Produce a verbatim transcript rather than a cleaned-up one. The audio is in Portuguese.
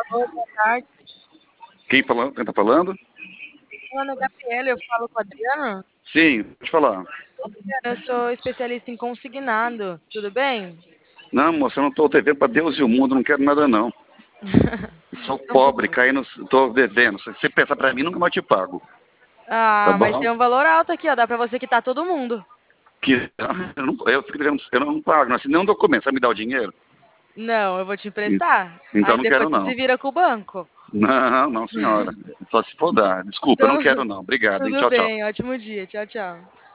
Oi, boa tarde. Quem, falando, quem tá falando? Meu nome é Gabriela, eu falo com o Adriano. Sim, pode falar. Adriano, eu sou especialista em consignado, tudo bem? Não, moça, eu não tô devendo pra Deus e o mundo, não quero nada, não. Sou Então, pobre, caindo, tô devendo. Se você pensar pra mim, nunca mais te pago. Tá ah, mas bom? tem um valor alto aqui, ó, dá pra você quitar todo mundo. Que, eu, não, eu fico devendo, eu não pago, não assinei um documento, você vai me dar o dinheiro? Não, eu vou te emprestar. Então Aí não depois quero, você se não. vira com o banco. Não, não, senhora. Só se for dar. Desculpa, eu não Então, quero, não. Obrigado, hein? tudo Tchau, tchau. bem, ótimo dia. Tchau, tchau.